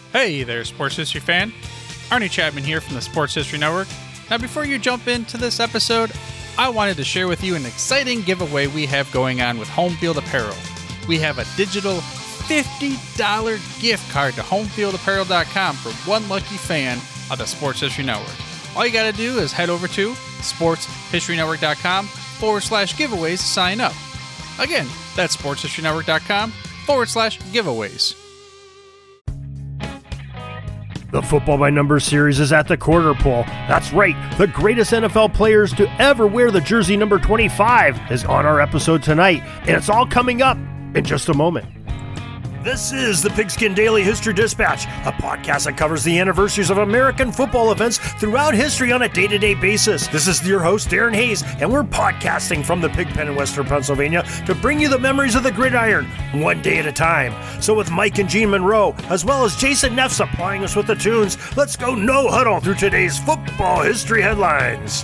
Hey there, Sports History fan. Arnie Chapman here from the Sports History Network. Now, before you jump into this episode, I wanted to share with you an exciting giveaway we have going on with Home Field Apparel. We have a digital $50 gift card to homefieldapparel.com for one lucky fan of the Sports History Network. All you got to do is head over to sportshistorynetwork.com/giveaways to sign up. Again, that's sportshistorynetwork.com/giveaways. The Football by Numbers series is at the quarter pole. That's right, the greatest NFL players to ever wear the jersey number 25 is on our episode tonight, and it's all coming up in just a moment. This is the Pigskin Daily History Dispatch, a podcast that covers the anniversaries of American football events throughout history on a day-to-day basis. This is your host, Darren Hayes, and we're podcasting from the Pigpen in Western Pennsylvania to bring you the memories of the gridiron, one day at a time. So with Mike and Gene Monroe, as well as Jason Neff supplying us with the tunes, let's go no huddle through today's football history headlines.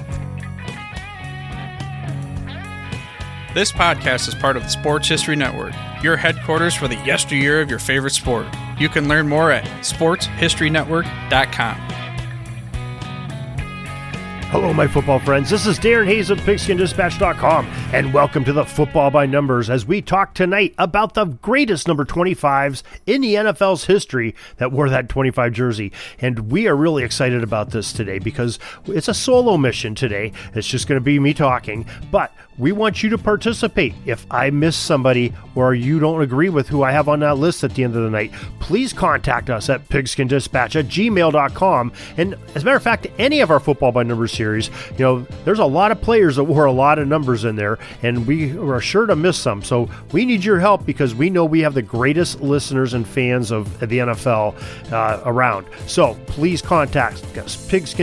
This podcast is part of the Sports History Network, your headquarters for the yesteryear of your favorite sport. You can learn more at sportshistorynetwork.com. Hello, my football friends. This is Darren Hayes of PigskinDispatch.com, and welcome to the Football by Numbers as we talk tonight about the greatest number 25s in the NFL's history that wore that 25 jersey. And we are really excited about this today because it's a solo mission today. It's just going to be me talking, but we want you to participate. If I miss somebody or you don't agree with who I have on that list at the end of the night, please contact us at pigskindispatch@gmail.com. And as a matter of fact, any of our Football by Numbers series, there's a lot of players that wore a lot of numbers in there, and we are sure to miss some. So we need your help because we know we have the greatest listeners and fans of the NFL around. So please contact us,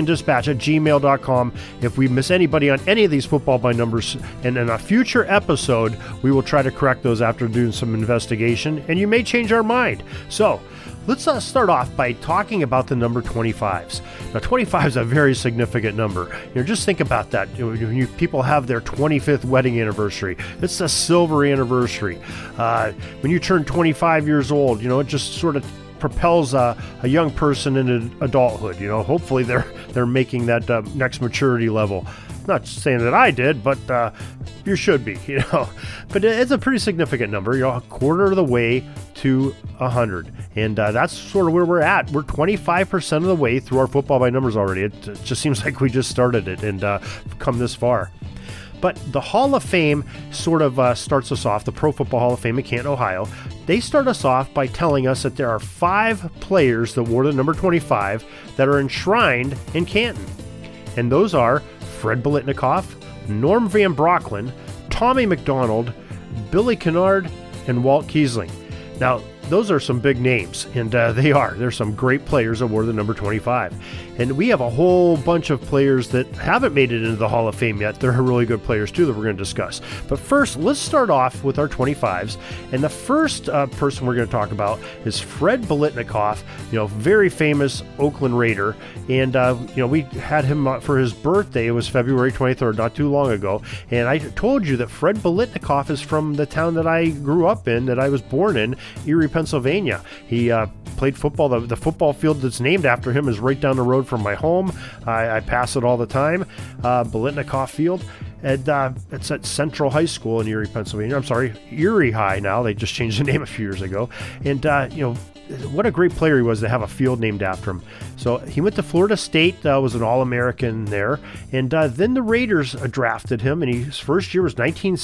pigskindispatch@gmail.com. If we miss anybody on any of these Football by Numbers, and in a future episode, we will try to correct those after doing some investigation, and you may change our mind. So let's start off by talking about the number 25s. Now, 25 is a very significant number. Just think about that. When people have their 25th wedding anniversary, it's a silver anniversary. When you turn 25 years old, it just sort of propels a young person into adulthood. Hopefully they're making that next maturity level. Not saying that I did, but you should be, But it's a pretty significant number, a quarter of the way to 100. And that's sort of where we're at. We're 25% of the way through our Football by Numbers already. It just seems like we just started it and come this far. But the Hall of Fame sort of starts us off, the Pro Football Hall of Fame in Canton, Ohio. They start us off by telling us that there are 5 players that wore the number 25 that are enshrined in Canton. And those are Fred Biletnikoff, Norm Van Brocklin, Tommy McDonald, Billy Kennard, and Walt Kiesling. Now, those are some big names, and there's some great players that wore the number 25. And we have a whole bunch of players that haven't made it into the Hall of Fame yet. They're really good players, too, that we're going to discuss. But first, let's start off with our 25s. And the first person we're going to talk about is Fred Biletnikoff, very famous Oakland Raider. And, we had him for his birthday. It was February 23rd, not too long ago. And I told you that Fred Biletnikoff is from the town that I grew up in, that I was born in, Erie, Pennsylvania. He played football. The football field that's named after him is right down the road from my home. I pass it all the time, Biletnikoff Field. And it's at Central High School in Erie, Pennsylvania. I'm sorry, Erie High now. They just changed the name a few years ago. And, what a great player he was to have a field named after him. So he went to Florida State, was an All-American there. And then the Raiders drafted him, and his first year was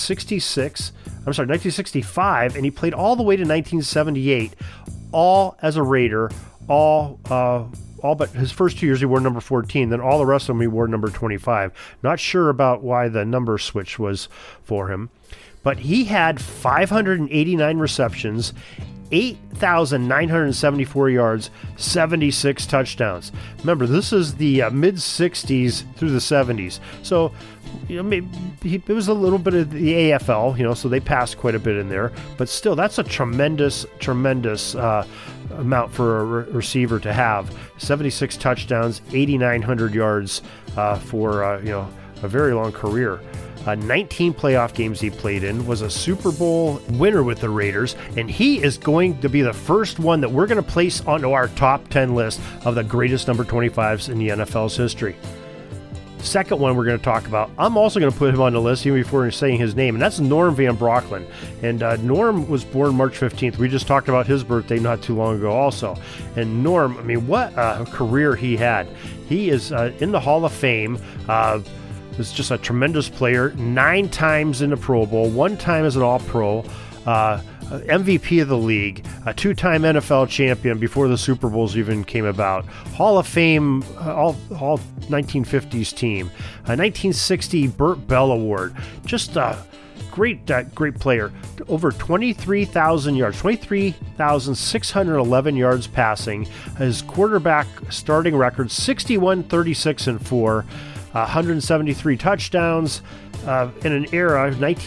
1965, and he played all the way to 1978, all as a Raider, all but his first 2 years he wore number 14, then all the rest of them he wore number 25. Not sure about why the number switch was for him, but he had 589 receptions, 8,974 yards, 76 touchdowns. Remember, this is the mid-60s through the 70s. So, it was a little bit of the AFL, so they passed quite a bit in there. But still, that's a tremendous amount for a receiver to have. 76 touchdowns, 8,900 yards for, a very long career. 19 playoff games he played in, was a Super Bowl winner with the Raiders, and he is going to be the first one that we're going to place onto our top 10 list of the greatest number 25s in the NFL's history. Second one we're going to talk about, I'm also going to put him on the list even before saying his name, and that's Norm Van Brocklin. And Norm was born March 15th. We just talked about his birthday not too long ago also. And Norm, I mean, what a career he had. He is in the Hall of Fame. Was just a tremendous player, 9 times in the Pro Bowl, 1 time as an All-Pro, MVP of the league, a 2-time NFL champion before the Super Bowls even came about, Hall of Fame, all 1950s team, a 1960 Burt Bell Award, just a great player. Over 23,000 yards, 23,611 yards passing. His quarterback starting record, 61, 36, and 4. 173 touchdowns in an era,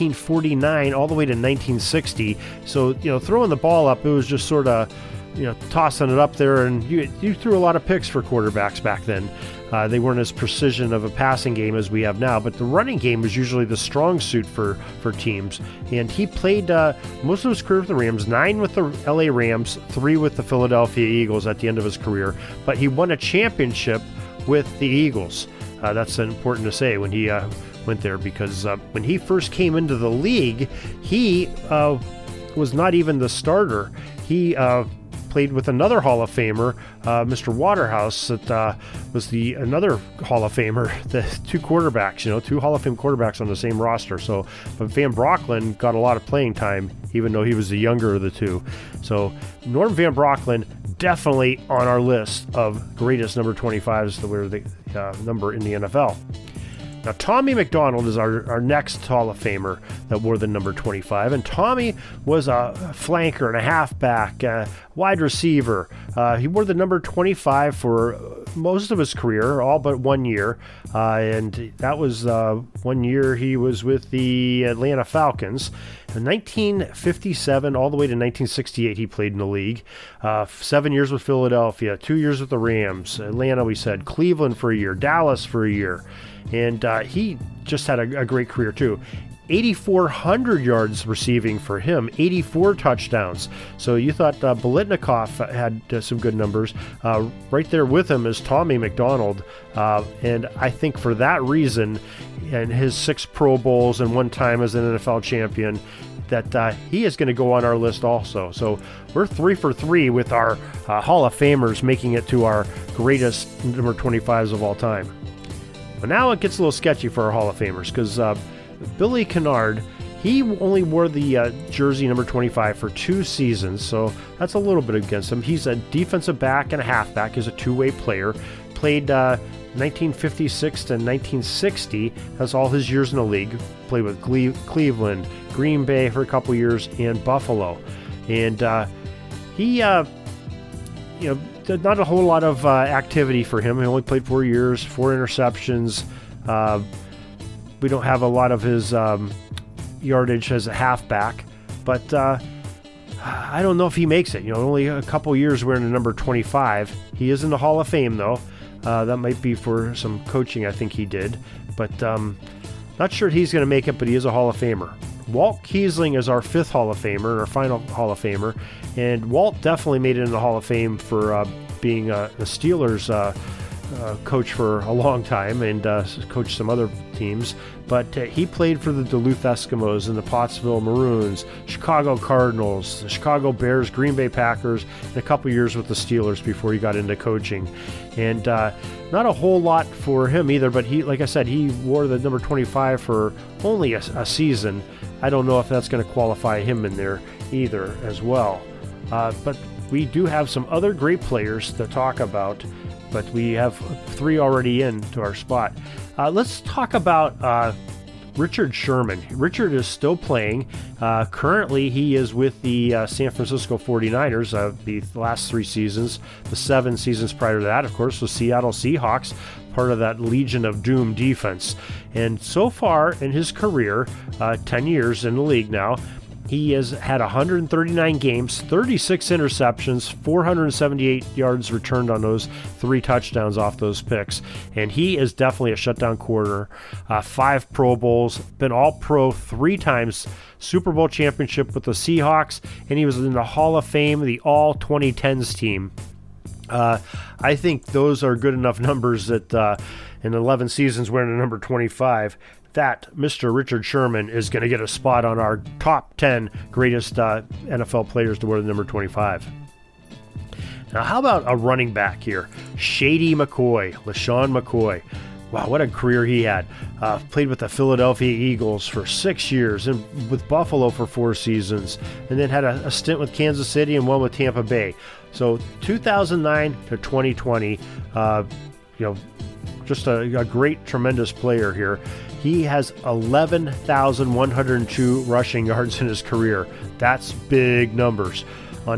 1949 all the way to 1960. So, throwing the ball up, it was just sort of, tossing it up there. And you threw a lot of picks for quarterbacks back then. They weren't as precision of a passing game as we have now, but the running game was usually the strong suit for teams. And he played most of his career with the Rams, 9 with the LA Rams, 3 with the Philadelphia Eagles at the end of his career. But he won a championship with the Eagles. That's important to say when he went there, because when he first came into the league, he was not even the starter. He played with another Hall of Famer, Mr. Waterhouse, that was another Hall of Famer. The 2 quarterbacks, 2 Hall of Fame quarterbacks on the same roster. So, but Van Brocklin got a lot of playing time, even though he was the younger of the 2. So, Norm Van Brocklin, definitely on our list of greatest number 25s that were the number in the NFL. Now, Tommy McDonald is our next Hall of Famer that wore the number 25, and Tommy was a flanker and a halfback, wide receiver. He wore the number 25 for most of his career, all but 1 year, and that was 1 year he was with the Atlanta Falcons. In 1957 all the way to 1968 he played in the league. 7 years with Philadelphia, 2 years with the Rams, Atlanta we said, Cleveland for a year, Dallas for a year. And he just had a great career too. 8,400 yards receiving for him, 84 touchdowns. So you thought Biletnikoff had some good numbers. Right there with him is Tommy McDonald. And I think for that reason, and his 6 Pro Bowls and 1 time as an NFL champion, that he is going to go on our list also. So we're 3 for 3 with our Hall of Famers making it to our greatest number 25s of all time. But now it gets a little sketchy for our Hall of Famers, because Billy Kennard, he only wore the jersey number 25 for 2 seasons, so that's a little bit against him. He's a defensive back and a halfback. He's a 2-way player. Played 1956 to 1960. That's all his years in the league. Played with Cleveland, Green Bay for a couple years, and Buffalo. And he, not a whole lot of activity for him. He only played 4 years, 4 interceptions. We don't have a lot of his yardage as a halfback, but I don't know if he makes it. Only a couple years wearing the number 25. He is in the Hall of Fame, though. That might be for some coaching I think he did, but not sure he's going to make it, but he is a Hall of Famer. Walt Kiesling is our 5th Hall of Famer, our final Hall of Famer, and Walt definitely made it in the Hall of Fame for being a Steelers coach for a long time and coached some other teams, but he played for the Duluth Eskimos and the Pottsville Maroons, Chicago Cardinals, the Chicago Bears, Green Bay Packers, and a couple years with the Steelers before he got into coaching. And not a whole lot for him either, but he, like I said, he wore the number 25 for only a season. I don't know if that's going to qualify him in there either as well. But we do have some other great players to talk about, but we have 3 already in to our spot. Let's talk about Richard Sherman. Richard is still playing. Currently, he is with the San Francisco 49ers, the last 3 seasons. The 7 seasons prior to that, of course, was Seattle Seahawks, part of that Legion of Doom defense. And so far in his career, 10 years in the league now, He has had 139 games, 36 interceptions, 478 yards returned on those, 3 touchdowns off those picks. And he is definitely a shutdown corner. 5 Pro Bowls, been All-Pro 3 times, Super Bowl championship with the Seahawks, and he was in the Hall of Fame, the All-2010s team. I think those are good enough numbers that in 11 seasons wearing the number 25, that Mr. Richard Sherman is going to get a spot on our top 10 greatest NFL players to wear the number 25. Now, how about a running back here? Shady McCoy, LaShawn McCoy. Wow, what a career he had. Played with the Philadelphia Eagles for 6 years and with Buffalo for 4 seasons, and then had a stint with Kansas City and one with Tampa Bay. So 2009 to 2020, just a great, tremendous player here. He has 11,102 rushing yards in his career. That's big numbers. On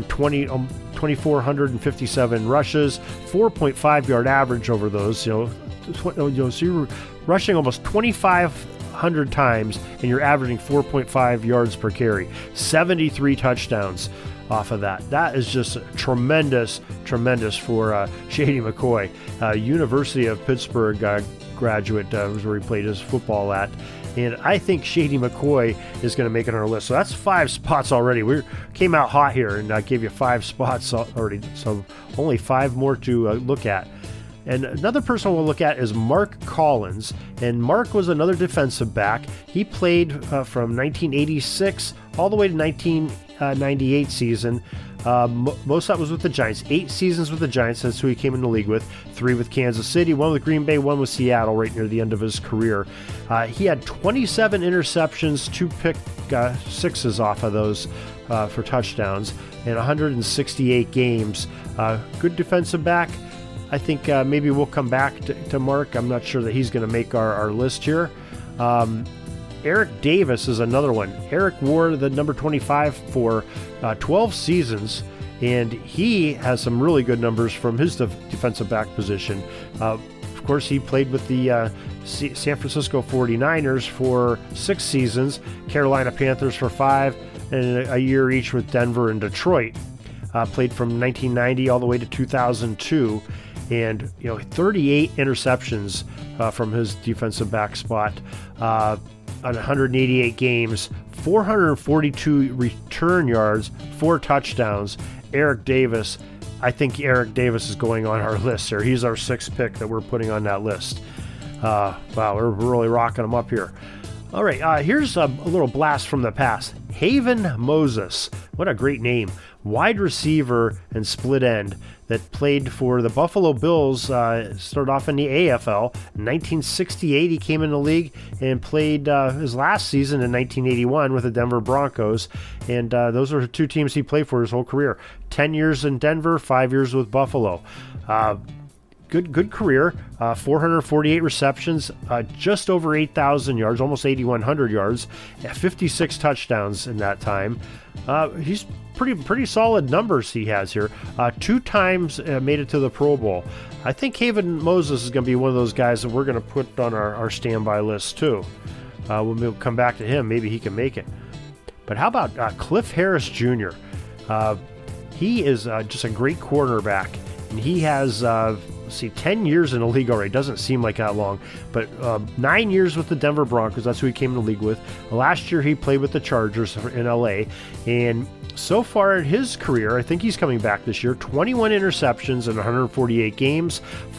2,457 rushes, 4.5 yard average over those. So you're rushing almost 2,500 times, and you're averaging 4.5 yards per carry. 73 touchdowns off of that. That is just tremendous for Shady McCoy. University of Pittsburgh graduate was where he played his football at. And I think Shady McCoy is going to make it on our list. So that's 5 spots already. We came out hot here and gave you 5 spots already. So only 5 more to look at. And another person we'll look at is Mark Collins. And Mark was another defensive back. He played from 1986 all the way to 1998 season. Most of that was with the Giants. 8 seasons with the Giants. That's who he came in the league with. 3 with Kansas City, 1 with Green Bay, 1 with Seattle right near the end of his career. He had 27 interceptions, 2 pick sixes off of those for touchdowns, and 168 games. Good defensive back. I think maybe we'll come back to Mark. I'm not sure that he's going to make our list here. Eric Davis is another one. Eric wore the number 25 for 12 seasons, and he has some really good numbers from his defensive back position. Of course, he played with the San Francisco 49ers for 6 seasons, Carolina Panthers for 5, and a year each with Denver and Detroit. Played from 1990 all the way to 2002. And 38 interceptions from his defensive back spot on 188 games, 442 return yards, 4 touchdowns. Eric Davis, I think Eric Davis is going on our list here. He's our 6th pick that we're putting on that list. Wow, we're really rocking him up here. All right, here's a little blast from the past. Haven Moses, what a great name. Wide receiver and split end that played for the Buffalo Bills, started off in the AFL. In 1968, he came in the league and played his last season in 1981 with the Denver Broncos. And those are the 2 teams he played for his whole career. 10 years in Denver, 5 years with Buffalo. Good career, 448 receptions, just over 8,000 yards, almost 8,100 yards, 56 touchdowns in that time. He's pretty solid numbers he has here. 2 times made it to the Pro Bowl. I think Haven Moses is going to be one of those guys that we're going to put on our standby list too. We'll come back to him. Maybe he can make it. But how about Cliff Harris Jr.? He is just a great quarterback, and he has 10 years in the league already. Doesn't seem like that long, but 9 years with the Denver Broncos. That's who he came in the league with. Last year he played with the Chargers in LA, and so far in his career, I think he's coming back this year, 21 interceptions in 148 games,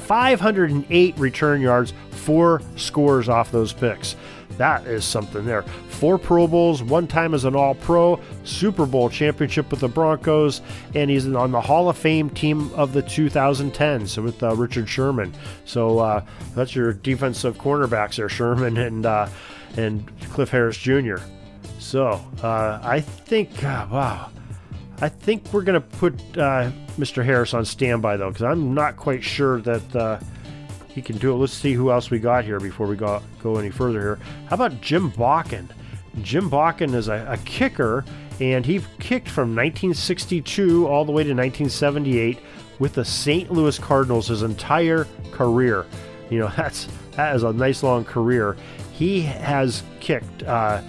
508 return yards, 4 scores off those picks. That is something there. 4 Pro Bowls, 1 time as an All-Pro, Super Bowl championship with the Broncos, and he's on the Hall of Fame team of the 2010s with Richard Sherman. So that's your defensive cornerbacks there, Sherman and Cliff Harris Jr. So I think, I think we're going to put Mr. Harris on standby, though, because I'm not quite sure that he can do it. Let's see who else we got here before we go any further here. How about Jim Bakken? Jim Bakken is a kicker, and he kicked from 1962 all the way to 1978 with the St. Louis Cardinals his entire career. That is a nice long career. He has kicked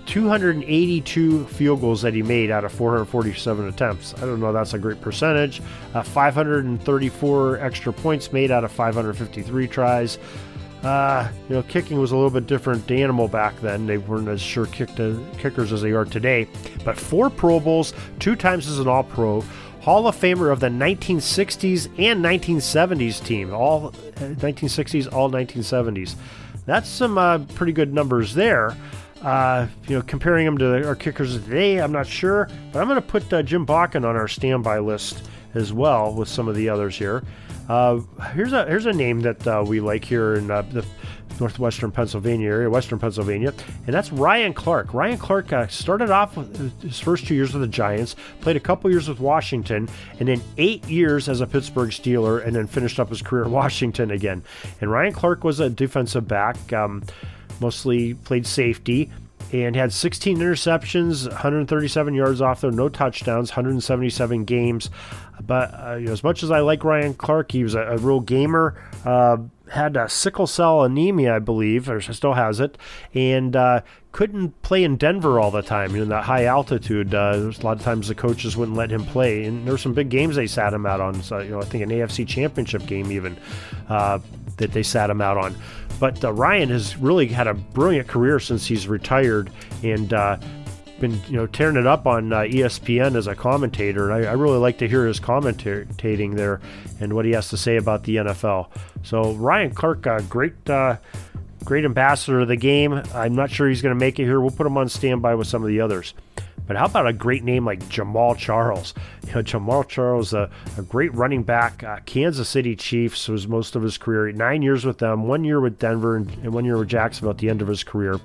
282 field goals that he made out of 447 attempts. I don't know, that's a great percentage. 534 extra points made out of 553 tries. Kicking was a little bit different animal back then. They weren't as sure kickers as they are today. But 4 Pro Bowls, 2 times as an All-Pro, Hall of Famer of the 1960s and 1970s team. All 1960s, all 1970s. That's some pretty good numbers there. Comparing them to our kickers today, I'm not sure. But I'm going to put Jim Bakken on our standby list as well with some of the others here. Here's a name that we like here in the northwestern Pennsylvania area, western Pennsylvania, and that's Ryan Clark. Ryan Clark started off with his first 2 years with the Giants, played a couple years with Washington, and then 8 years as a Pittsburgh Steeler, and then finished up his career in Washington again. And Ryan Clark was a defensive back, mostly played safety, and had 16 interceptions, 137 yards off there, no touchdowns, 177 games. But as much as I like Ryan Clark, he was a real gamer. Had sickle cell anemia, I believe, or still has it, and couldn't play in Denver all the time. In that high altitude, there's a lot of times the coaches wouldn't let him play, and there were some big games they sat him out on. So, I think an AFC Championship game even that they sat him out on. But Ryan has really had a brilliant career since he's retired, and been tearing it up on ESPN as a commentator. And I really like to hear his commentating there and what he has to say about the NFL. So Ryan Clark, great ambassador of the game. I'm not sure he's going to make it here. We'll put him on standby with some of the others. But how about a great name like Jamaal Charles? Jamaal Charles, a great running back. Kansas City Chiefs was most of his career. 9 years with them, 1 year with Denver, and 1 year with Jacksonville at the end of his career.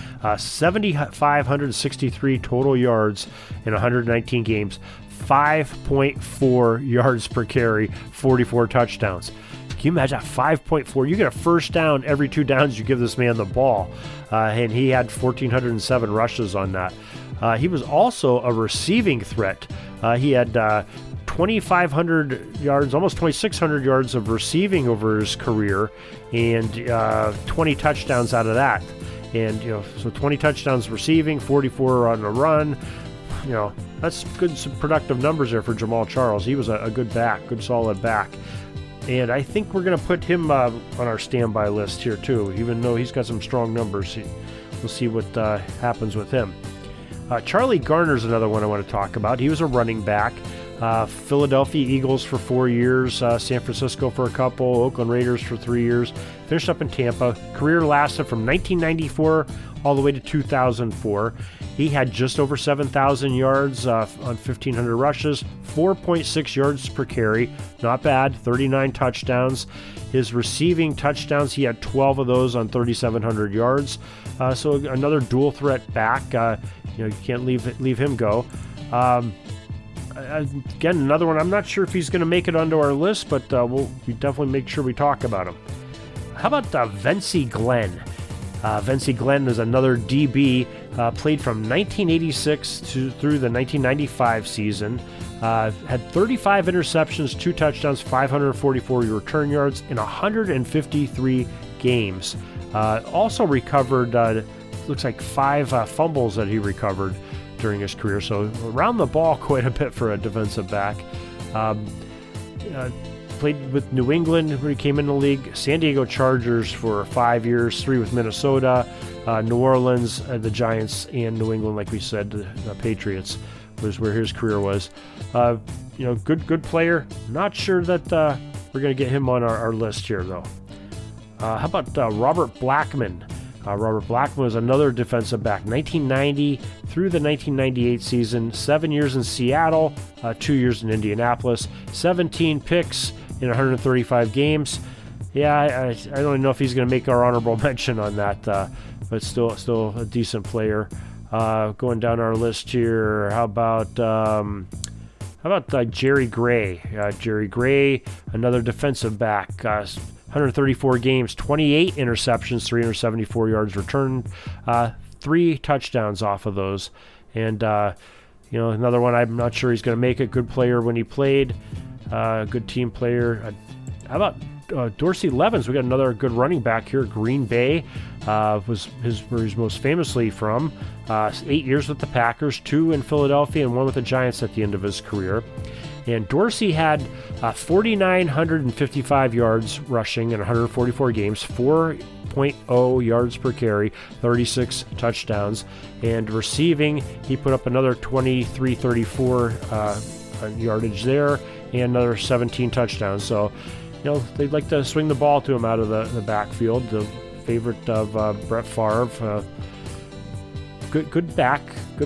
7,563 total yards in 119 games, 5.4 yards per carry, 44 touchdowns. Can you imagine that? 5.4? You get a first down every 2 downs you give this man the ball. And he had 1,407 rushes on that. He was also a receiving threat. He had 2,500 yards, almost 2,600 yards of receiving over his career, and 20 touchdowns out of that. And, so 20 touchdowns receiving, 44 on the run. That's good, some productive numbers there for Jamaal Charles. He was a good back, good solid back. And I think we're going to put him on our standby list here too, even though he's got some strong numbers. We'll see what happens with him. Charlie Garner's another one I want to talk about. He was a running back. Philadelphia Eagles for 4 years, San Francisco for a couple, Oakland Raiders for 3 years, finished up in Tampa. Career lasted from 1994 all the way to 2004. He had just over 7,000 yards on 1,500 rushes, 4.6 yards per carry, not bad, 39 touchdowns. His receiving touchdowns, he had 12 of those on 3,700 yards. So another dual threat back. You can't leave him go. Again, another one. I'm not sure if he's going to make it onto our list, but we definitely make sure we talk about him. How about Vency Glenn? Vency Glenn is another DB, played from 1986 through the 1995 season. Had 35 interceptions, 2 touchdowns, 544 return yards in 153 games. Also recovered, looks like 5 fumbles that he recovered during his career, so around the ball quite a bit for a defensive back. Played with New England when he came in the league, San Diego Chargers for 5 years, 3 with Minnesota, New Orleans, the Giants, and New England, like we said, the Patriots was where his career was. Good player. Not sure that we're going to get him on our list here, though. How about Robert Blackman? Robert Blackman was another defensive back, 1990 through the 1998 season, 7 years in Seattle, 2 years in Indianapolis, 17 picks in 135 games. Yeah, I don't even know if he's going to make our honorable mention on that, but still a decent player. Going down our list here, how about Jerry Gray? Jerry Gray, another defensive back. 134 games, 28 interceptions, 374 yards returned, 3 touchdowns off of those. And, another one, I'm not sure he's going to make it. Good player when he played, good team player. How about Dorsey Levens, we got another good running back here. Green Bay was where he's most famously from. 8 years with the Packers, 2 in Philadelphia, and 1 with the Giants at the end of his career. And Dorsey had 4,955 yards rushing in 144 games, 4.0 yards per carry, 36 touchdowns. And receiving, he put up another 23-34 yardage there and another 17 touchdowns. So, they'd like to swing the ball to him out of the backfield. The favorite of Brett Favre. Good back.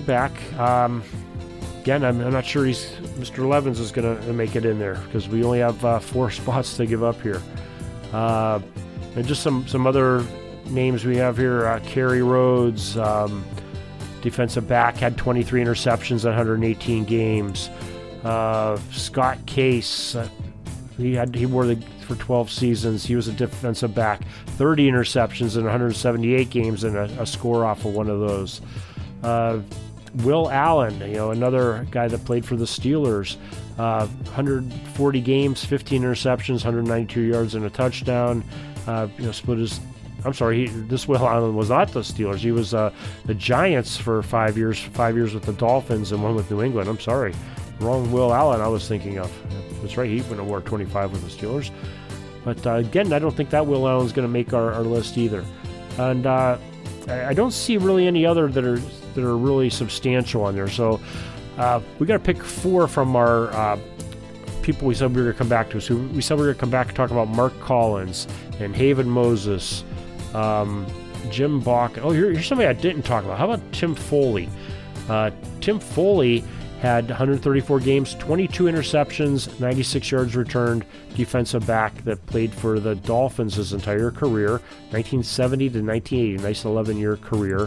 Again, I'm not sure Mr. Levens is going to make it in there because we only have 4 spots to give up here. And just some other names we have here. Kerry Rhodes, defensive back, had 23 interceptions in 118 games. Scott Case, he wore for 12 seasons. He was a defensive back, 30 interceptions in 178 games and a score off of one of those. Will Allen, another guy that played for the Steelers, 140 games, 15 interceptions, 192 yards and a touchdown. Split his. I'm sorry, this Will Allen was not the Steelers. He was the Giants for 5 years. 5 years with the Dolphins and 1 with New England. I'm sorry, wrong Will Allen I was thinking of. That's right, he went to war 25 with the Steelers. But again, I don't think that Will Allen's going to make our list either. And I don't see really any other that are really substantial on there. So we got to pick 4 from our people we said we were going to come back to. So we said we were going to come back and talk about Mark Collins and Haven Moses, Jim Bach. Oh, here's somebody I didn't talk about. How about Tim Foley? Tim Foley had 134 games, 22 interceptions, 96 yards returned, defensive back that played for the Dolphins his entire career, 1970 to 1980, nice 11-year career.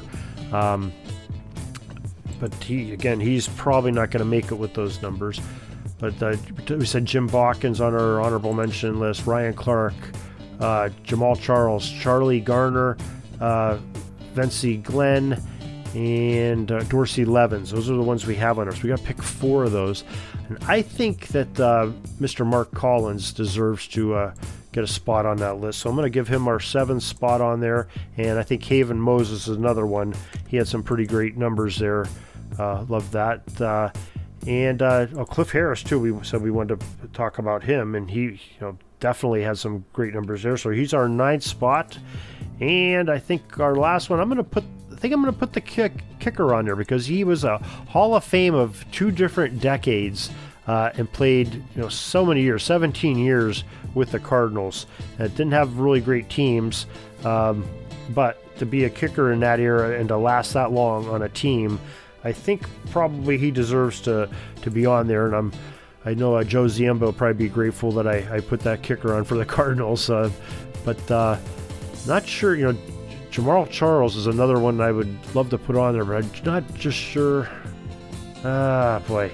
But he's probably not going to make it with those numbers. But we said Jim Bawkins on our honorable mention list, Ryan Clark, Jamal Charles, Charlie Garner, Vince Glenn, and Dorsey Levens. Those are the ones we have on us. We got to pick 4 of those. And I think that Mr. Mark Collins deserves to get a spot on that list. So I'm going to give him our 7th spot on there. And I think Haven Moses is another one. He had some pretty great numbers there. Love that. And Cliff Harris, too. We said we wanted to talk about him. And he definitely has some great numbers there. So he's our 9th spot. And I think our last one, I'm going to put the kicker on there because he was a Hall of Fame of 2 different decades and played so many years, 17 years with the Cardinals. Didn't have really great teams, but to be a kicker in that era and to last that long on a team, I think probably he deserves to be on there. And I know Joe Ziemba will probably be grateful that I put that kicker on for the Cardinals, but not sure. Jamal Charles is another one I would love to put on there, but I'm not just sure. Boy.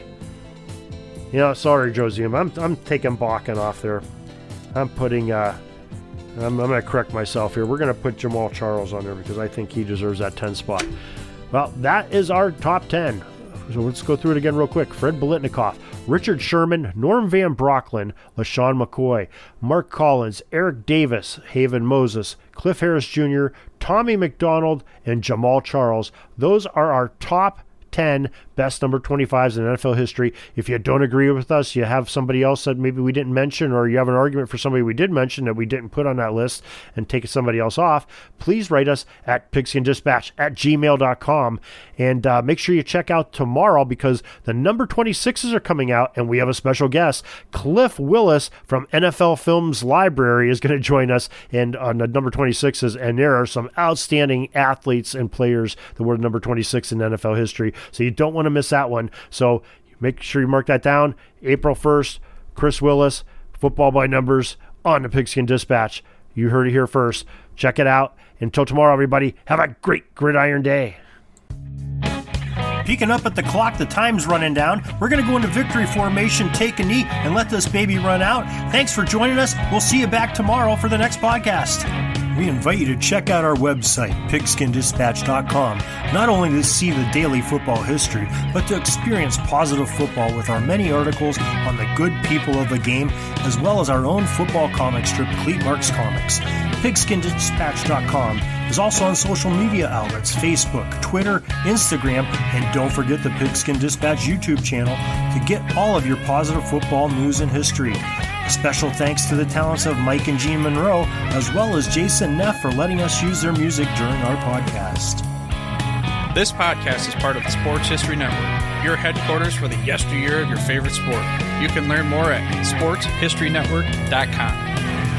Sorry, Josie. I'm taking Bakken off there. I'm putting. I'm going to correct myself here. We're going to put Jamal Charles on there because I think he deserves that 10 spot. Well, that is our top 10. So let's go through it again real quick. Fred Biletnikoff, Richard Sherman, Norm Van Brocklin, LaShawn McCoy, Mark Collins, Eric Davis, Haven Moses, Cliff Harris Jr., Tommy McDonald, and Jamal Charles. Those are our top 10 best number 25s in NFL history. If you don't agree with us, you have somebody else that maybe we didn't mention, or you have an argument for somebody we did mention that we didn't put on that list and take somebody else off, please write us at pigskindispatch@gmail.com. And make sure you check out tomorrow because the number 26s are coming out and we have a special guest. Cliff Willis from NFL Films Library is going to join us and on the number 26s, and there are some outstanding athletes and players that were number 26 in NFL history. So you don't want to miss that one. So make sure you mark that down. April 1st, Chris Willis, Football by Numbers on the Pigskin Dispatch. You heard it here first. Check it out. Until tomorrow, everybody, have a great gridiron day. Peeking up at the clock, the time's running down. We're going to go into victory formation, take a knee, and let this baby run out. Thanks for joining us. We'll see you back tomorrow for the next podcast. We invite you to check out our website, pigskindispatch.com, not only to see the daily football history, but to experience positive football with our many articles on the good people of the game, as well as our own football comic strip, Cleat Marks Comics. Pigskindispatch.com is also on social media outlets, Facebook, Twitter, Instagram, and don't forget the Pigskin Dispatch YouTube channel to get all of your positive football news and history. A special thanks to the talents of Mike and Gene Monroe, as well as Jason Neff for letting us use their music during our podcast. This podcast is part of the Sports History Network, your headquarters for the yesteryear of your favorite sport. You can learn more at sportshistorynetwork.com.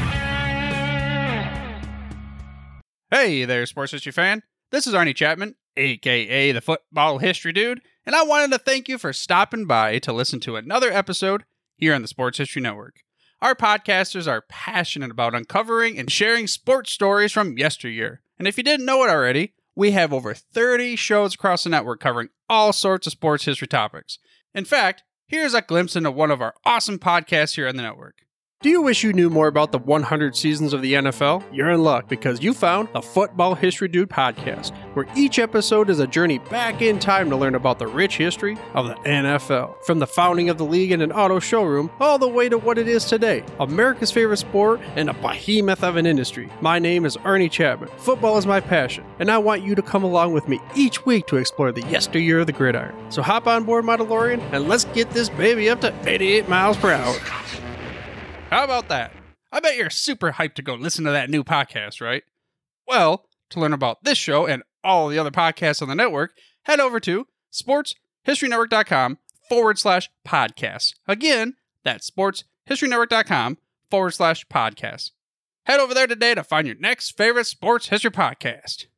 Hey there, Sports History fan. This is Arnie Chapman, a.k.a. the Football History Dude, and I wanted to thank you for stopping by to listen to another episode here on the Sports History Network. Our podcasters are passionate about uncovering and sharing sports stories from yesteryear. And if you didn't know it already, we have over 30 shows across the network covering all sorts of sports history topics. In fact, here's a glimpse into one of our awesome podcasts here on the network. Do you wish you knew more about the 100 seasons of the NFL? You're in luck because you found the Football History Dude podcast, where each episode is a journey back in time to learn about the rich history of the NFL. From the founding of the league in an auto showroom, all the way to what it is today, America's favorite sport and a behemoth of an industry. My name is Arnie Chapman. Football is my passion, and I want you to come along with me each week to explore the yesteryear of the gridiron. So hop on board my DeLorean and let's get this baby up to 88 miles per hour. How about that? I bet you're super hyped to go listen to that new podcast, right? Well, to learn about this show and all the other podcasts on the network, head over to sportshistorynetwork.com/podcasts. Again, that's sportshistorynetwork.com/podcasts. Head over there today to find your next favorite sports history podcast.